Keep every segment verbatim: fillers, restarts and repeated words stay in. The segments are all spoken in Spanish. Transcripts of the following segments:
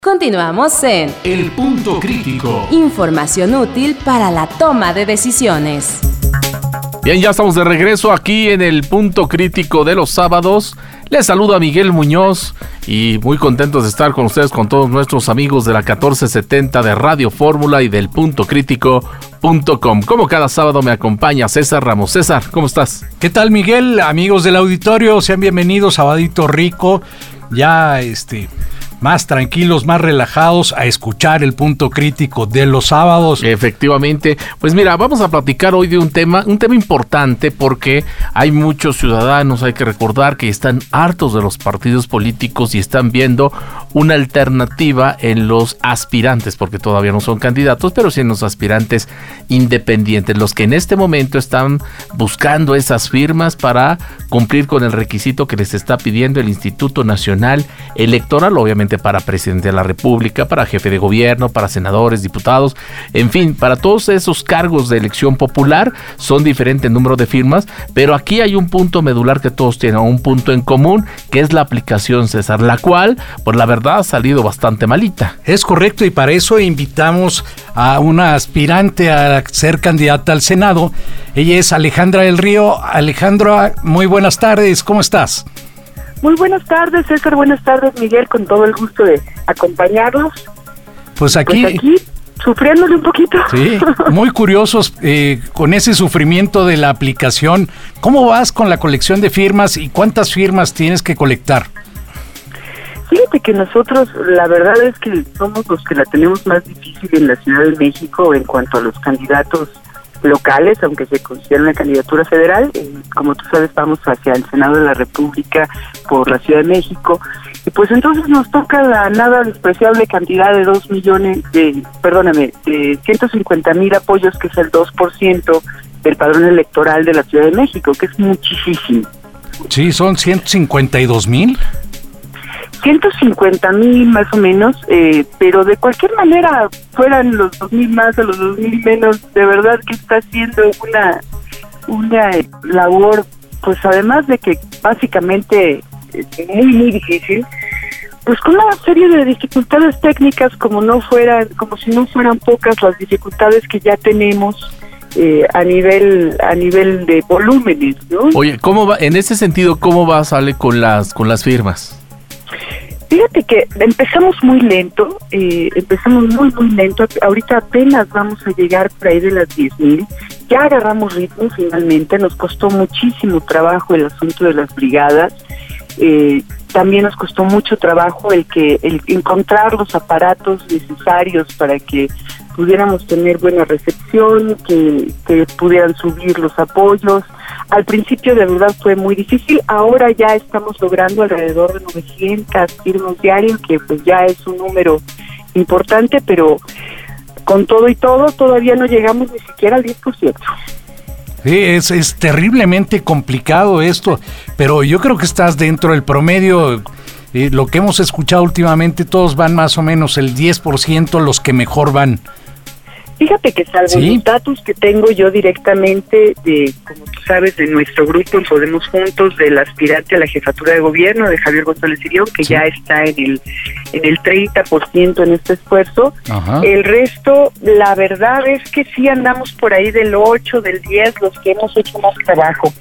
Continuamos en El Punto Crítico. Información útil para la toma de decisiones. Bien, ya estamos de regreso aquí en El Punto Crítico de los sábados. Les saluda Miguel Muñoz y muy contentos de estar con ustedes, con todos nuestros amigos de la catorce setenta de Radio Fórmula y del punto crítico punto com. Como cada sábado me acompaña César Ramos. César, ¿cómo estás? ¿Qué tal, Miguel? Amigos del auditorio, sean bienvenidos, sabadito rico. Ya, este... más tranquilos, más relajados a escuchar el punto crítico de los sábados. Efectivamente. Pues mira, vamos a platicar hoy de un tema, un tema importante porque hay muchos ciudadanos, hay que recordar que están hartos de los partidos políticos y están viendo una alternativa en los aspirantes, porque todavía no son candidatos, pero sí en los aspirantes independientes, los que en este momento están buscando esas firmas para cumplir con el requisito que les está pidiendo el Instituto Nacional Electoral, obviamente para presidente de la República, para jefe de gobierno, para senadores, diputados, en fin, para todos esos cargos de elección popular son diferentes números de firmas, pero aquí hay un punto medular que todos tienen, un punto en común, que es la aplicación, César, la cual, pues la verdad ha salido bastante malita. Es correcto, y para eso invitamos a una aspirante a ser candidata al Senado. Ella es Alejandra del Río. Alejandra, muy buenas tardes, ¿cómo estás? Muy buenas tardes, César, buenas tardes, Miguel, con todo el gusto de acompañarlos. Pues aquí... Pues aquí, sufriéndole un poquito. Sí, muy curiosos eh, con ese sufrimiento de la aplicación. ¿Cómo vas con la colección de firmas y cuántas firmas tienes que colectar? Fíjate que nosotros, la verdad es que somos los que la tenemos más difícil en la Ciudad de México en cuanto a los candidatos locales, aunque se considera una candidatura federal. Eh, como tú sabes, vamos hacia el Senado de la República por la Ciudad de México, y pues entonces nos toca la nada despreciable cantidad de dos millones de, perdóname, de ciento cincuenta mil apoyos, que es el dos por ciento del padrón electoral de la Ciudad de México, que es muchísimo. Sí, son ciento cincuenta y dos mil. ciento cincuenta mil más o menos, eh, pero de cualquier manera, fueran los dos mil más o los dos mil menos, de verdad que está haciendo una una labor, pues además de que básicamente es muy muy difícil, pues con una serie de dificultades técnicas, como no fueran, como si no fueran pocas las dificultades que ya tenemos eh, a nivel a nivel de volúmenes, ¿no? Oye, ¿cómo va en ese sentido? ¿Cómo va, sale con las con las firmas? Fíjate que empezamos muy lento, eh, empezamos muy, muy lento. Ahorita apenas vamos a llegar por ahí de las diez mil. Ya agarramos ritmo finalmente. Nos costó muchísimo trabajo el asunto de las brigadas. Eh, también nos costó mucho trabajo el que el encontrar los aparatos necesarios para que pudiéramos tener buena recepción, que, que pudieran subir los apoyos. Al principio de verdad fue muy difícil. Ahora ya estamos logrando alrededor de novecientas firmas diarias, que pues ya es un número importante, pero con todo y todo todavía no llegamos ni siquiera al diez por ciento. Sí, es, es terriblemente complicado esto, pero yo creo que estás dentro del promedio. Eh, lo que hemos escuchado últimamente, todos van más o menos el diez por ciento los que mejor van. Fíjate que salvo ¿Sí? los datos que tengo yo directamente de, como tú sabes, de nuestro grupo en Podemos Juntos, del aspirante a la jefatura de gobierno, de Javier González Irión, que sí, ya está en el en el treinta por ciento en este esfuerzo. Ajá. El resto, la verdad es que sí andamos por ahí del ocho, del diez, los que hemos hecho más trabajo.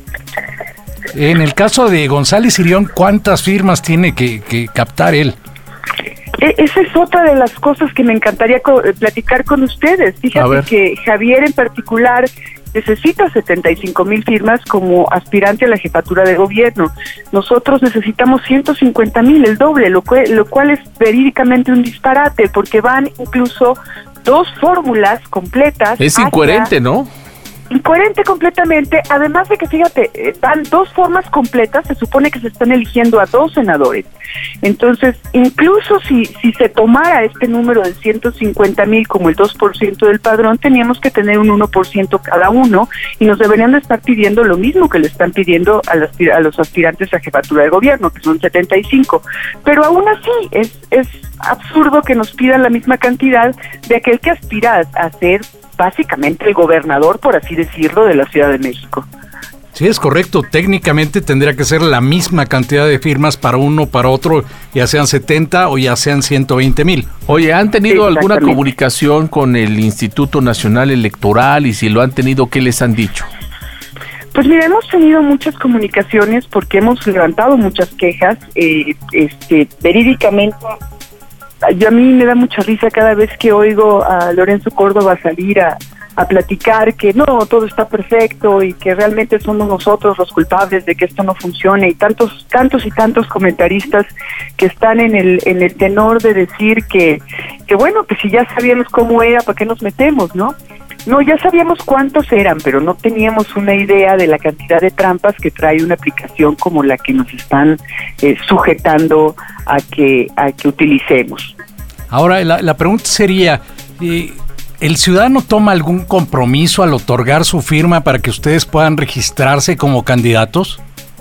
En el caso de González Irión, ¿cuántas firmas tiene que, que captar él? Esa es otra de las cosas que me encantaría co- platicar con ustedes. Fíjate que Javier en particular necesita setenta y cinco mil firmas como aspirante a la jefatura de gobierno. Nosotros necesitamos ciento cincuenta mil, el doble, lo, que, lo cual es verídicamente un disparate, porque van incluso dos fórmulas completas. Es incoherente, ¿no? Incoherente completamente, además de que, fíjate, eh, van dos formas completas, se supone que se están eligiendo a dos senadores. Entonces, incluso si si se tomara este número de ciento cincuenta mil como el dos por ciento del padrón, teníamos que tener un uno por ciento cada uno, y nos deberían de estar pidiendo lo mismo que le están pidiendo a, las, a los aspirantes a jefatura de gobierno, que son setenta y cinco. Pero aún así, es, es absurdo que nos pidan la misma cantidad de aquel que aspira a ser básicamente el gobernador, por así decirlo, de la Ciudad de México. Sí, es correcto. Técnicamente tendría que ser la misma cantidad de firmas para uno, para otro, ya sean setenta o ya sean ciento veinte mil. Oye, ¿han tenido alguna comunicación con el Instituto Nacional Electoral? Y si lo han tenido, ¿qué les han dicho? Pues mira, hemos tenido muchas comunicaciones porque hemos levantado muchas quejas. Eh, este, verídicamente, yo a mí me da mucha risa cada vez que oigo a Lorenzo Córdoba salir a, a platicar que no, todo está perfecto y que realmente somos nosotros los culpables de que esto no funcione, y tantos, tantos y tantos comentaristas que están en el, en el tenor de decir que, que bueno, que si ya sabíamos cómo era, ¿para qué nos metemos, no? No, ya sabíamos cuántos eran, pero no teníamos una idea de la cantidad de trampas que trae una aplicación como la que nos están eh, sujetando a que a que utilicemos. Ahora, la, la pregunta sería, eh, ¿el ciudadano toma algún compromiso al otorgar su firma para que ustedes puedan registrarse como candidatos?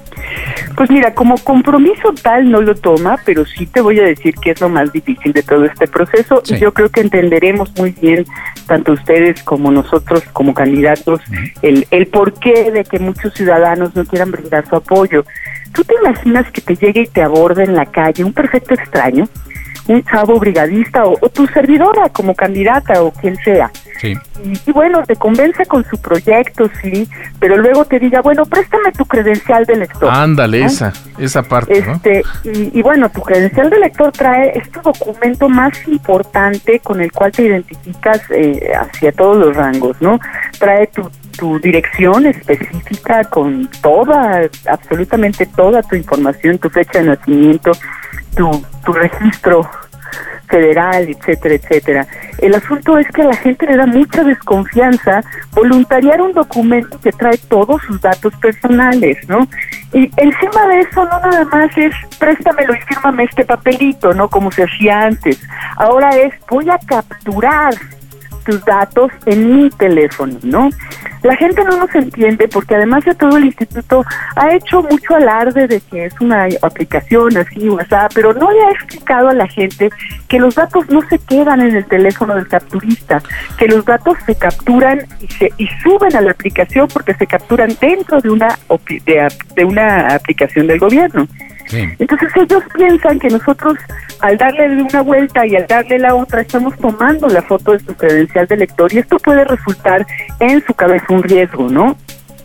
Pues mira, como compromiso tal no lo toma, pero sí te voy a decir que es lo más difícil de todo este proceso. Sí. Y yo creo que entenderemos muy bien, tanto ustedes como nosotros como candidatos, uh-huh. el, el porqué de que muchos ciudadanos no quieran brindar su apoyo. ¿Tú te imaginas que te llegue y te aborde en la calle un perfecto extraño, un chavo brigadista o, o tu servidora como candidata o quien sea? Sí. Y, y bueno, te convence con su proyecto, sí, pero luego te diga, bueno, préstame tu credencial de lector. Ándale, ¿no? esa, esa parte, este, ¿no? Y, y bueno, tu credencial de lector trae este documento más importante con el cual te identificas eh, hacia todos los rangos, ¿no? Trae tu tu dirección específica con toda, absolutamente toda tu información, tu fecha de nacimiento, tu, tu registro federal, etcétera, etcétera. El asunto es que a la gente le da mucha desconfianza voluntariar un documento que trae todos sus datos personales, ¿no? Y encima de eso no nada más es préstamelo y fírmame este papelito, ¿no? Como se hacía antes. Ahora es voy a capturar tus datos en mi teléfono, ¿no? La gente no nos entiende porque además de todo el instituto ha hecho mucho alarde de que es una aplicación así, WhatsApp, pero no le ha explicado a la gente que los datos no se quedan en el teléfono del capturista, que los datos se capturan y se y suben a la aplicación porque se capturan dentro de una de, de una aplicación del gobierno. Sí. Entonces ellos piensan que nosotros al darle una vuelta y al darle la otra estamos tomando la foto de su credencial de lector y esto puede resultar en su cabeza un riesgo, ¿no?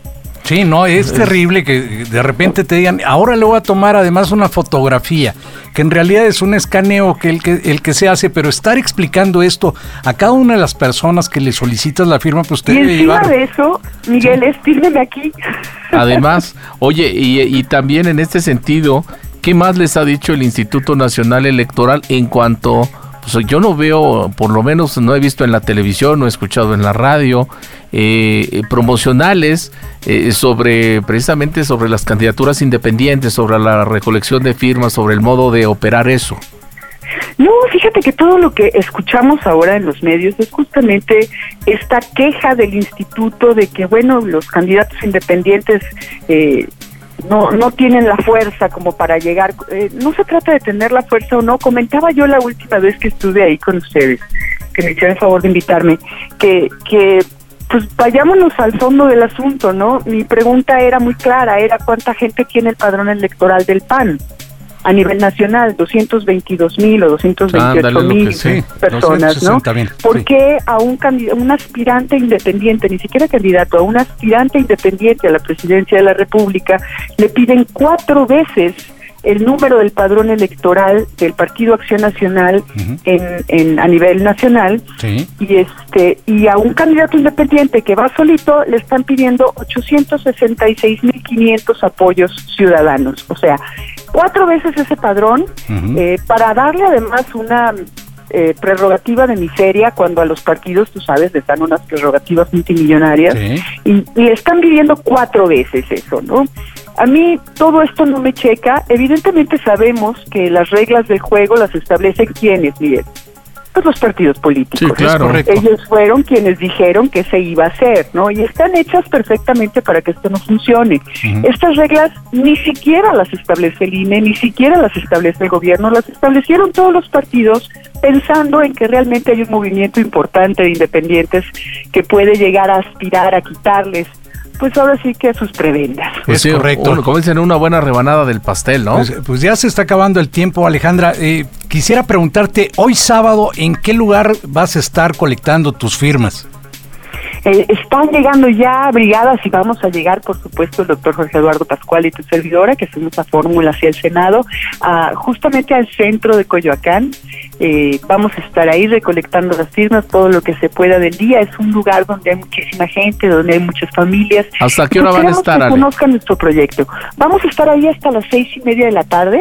Sí, no, es terrible que de repente te digan, ahora le voy a tomar además una fotografía, que en realidad es un escaneo que el que el que se hace, pero estar explicando esto a cada una de las personas que le solicitas la firma, pues usted debe llevar. Y encima de eso, Miguel, sí. es fírmeme aquí. Además, oye, y, y también en este sentido, ¿qué más les ha dicho el Instituto Nacional Electoral en cuanto... Pues yo no veo, por lo menos no he visto en la televisión, no he escuchado en la radio, eh, promocionales eh, sobre, precisamente sobre las candidaturas independientes, sobre la recolección de firmas, sobre el modo de operar eso? No, fíjate que todo lo que escuchamos ahora en los medios es justamente esta queja del instituto de que, bueno, los candidatos independientes... Eh, no no tienen la fuerza como para llegar, eh, no se trata de tener la fuerza o no. Comentaba yo la última vez que estuve ahí con ustedes, que me hicieron el favor de invitarme, que que pues vayámonos al fondo del asunto, ¿no? Mi pregunta era muy clara, era ¿cuánta gente tiene el padrón electoral del P A N a nivel nacional? doscientos veintidós mil o doscientos veintiocho mil sí, personas, ¿no? Mil, ¿Por sí. qué a un, candid- un aspirante independiente, ni siquiera candidato, a un aspirante independiente a la presidencia de la República le piden cuatro veces el número del padrón electoral del Partido Acción Nacional uh-huh. en, en a nivel nacional sí. y este y a un candidato independiente que va solito le están pidiendo ochocientos sesenta y seis mil quinientos apoyos ciudadanos, o sea, cuatro veces ese padrón uh-huh. eh, para darle además una eh, prerrogativa de miseria cuando a los partidos, tú sabes, les dan unas prerrogativas multimillonarias sí. y, y le están pidiendo cuatro veces eso, ¿no? A mí todo esto no me checa. Evidentemente sabemos que las reglas del juego las establecen ¿quiénes, Miguel? Pues los partidos políticos. Sí, claro. Ellos fueron quienes dijeron que se iba a hacer, ¿no? Y están hechas perfectamente para que esto no funcione. Uh-huh. Estas reglas ni siquiera las establece el I N E, ni siquiera las establece el gobierno, las establecieron todos los partidos pensando en que realmente hay un movimiento importante de independientes que puede llegar a aspirar a quitarles pues ahora sí que a sus prebendas. Pues es sí, correcto. un- como dicen, una buena rebanada del pastel, ¿no? Pues, pues ya se está acabando el tiempo, Alejandra. Eh, quisiera preguntarte, hoy sábado, ¿en qué lugar vas a estar colectando tus firmas? Eh, están llegando ya brigadas y vamos a llegar, por supuesto, el doctor Jorge Eduardo Pascual y tu servidora, que hacemos la fórmula hacia el Senado, a, justamente al centro de Coyoacán. Eh, vamos a estar ahí recolectando las firmas, todo lo que se pueda del día. Es un lugar donde hay muchísima gente, donde hay muchas familias. ¿Hasta qué hora Pues van a queremos estar, que Ale? conozcan nuestro proyecto. Vamos a estar ahí hasta las seis y media de la tarde.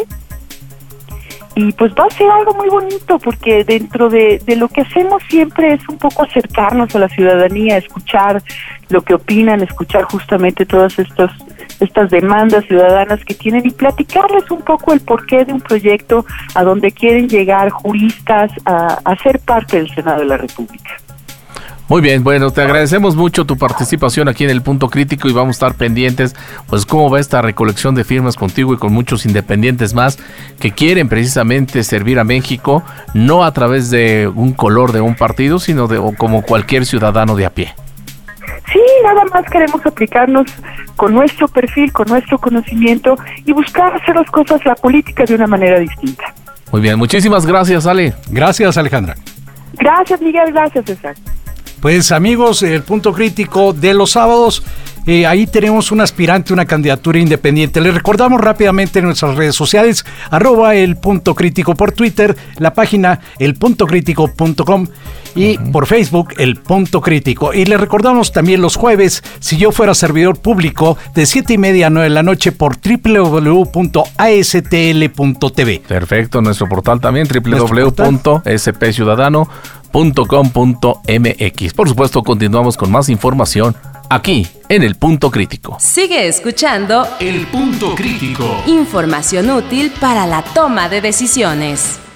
Y pues va a ser algo muy bonito, porque dentro de, de lo que hacemos siempre es un poco acercarnos a la ciudadanía, escuchar lo que opinan, escuchar justamente todas estas estas demandas ciudadanas que tienen y platicarles un poco el porqué de un proyecto a donde quieren llegar juristas a, a ser parte del Senado de la República. Muy bien, bueno, te agradecemos mucho tu participación aquí en el Punto Crítico y vamos a estar pendientes, pues cómo va esta recolección de firmas contigo y con muchos independientes más que quieren precisamente servir a México, no a través de un color de un partido, sino de o como cualquier ciudadano de a pie. Sí, nada más queremos aplicarnos con nuestro perfil, con nuestro conocimiento y buscar hacer las cosas, la política, de una manera distinta. Muy bien, muchísimas gracias, Ale. Gracias, Alejandra. Gracias, Miguel, gracias, César. Pues amigos, el Punto Crítico de los sábados, eh, ahí tenemos un aspirante, una candidatura independiente. Les recordamos rápidamente en nuestras redes sociales, arroba el Punto Crítico por Twitter, la página el punto crítico punto com y uh-huh. por Facebook el Punto Crítico. Y les recordamos también los jueves, si yo fuera servidor público, de siete y media a nueve de la noche por doble u doble u doble u punto a s t l punto t v. Perfecto, nuestro portal también, doble u doble u doble u punto s p ciudadano punto com punto m x. Por supuesto, continuamos con más información aquí en el Punto Crítico. Sigue escuchando El Punto Crítico. información útil para la toma de decisiones.